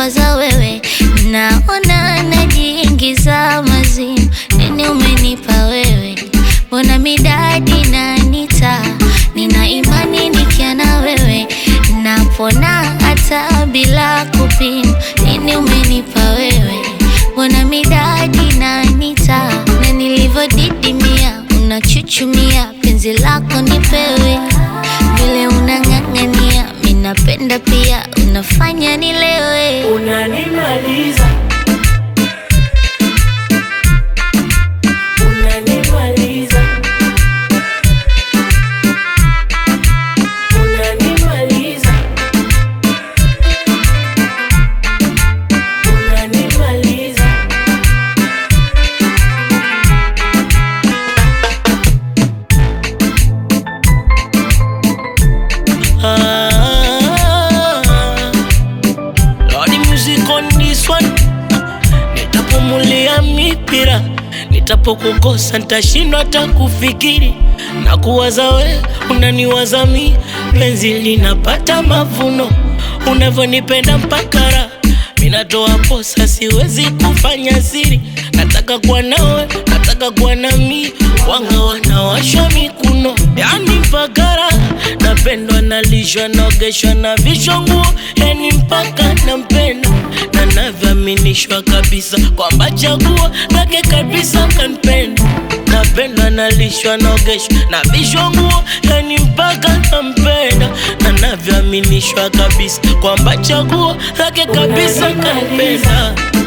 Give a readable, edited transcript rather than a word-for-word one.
kuwaza wewe, naona najiingiza mazimu. Nini umenipa wewe, mbona midadi nanita? Nina imani nikia na wewe, napona hata bila kupima. Nini umenipa wewe, mbona midadi nanita? Na nilivyodidimia unachuchumia, penzi lako nipewe, vile unang'ang'ania minapenda pia, unafanya nilewe. Unanimaliza, unanimaliza, unanimaliza, unanimaliza. Lordy music on this one. Nitapumulia mipira, nitapokukosa nitashindwa hata kufikiri. Na kuwaza we, unaniwaza mi, penzi linapata mavuno. Unavyonipenda mpaka raha, minatoa posa siwezi kufanya siri. Nataka kuwa nawe, nataka kuwa nami, wanga wanawashwa mikuno. Yani mpaka raha, napendwa nalishwa naogeshwa na vishwa nguo. Yani mpaka nampenda na navyoaminishwa kabisa kwamba chaguo lake kabisa kanipenda. Napendwa nalishwa naogeshwa na vishwa nguo. Yani mpaka nampenda na navyoaminishwa kabisa kwamba chaguo lake kabisa kanipenda.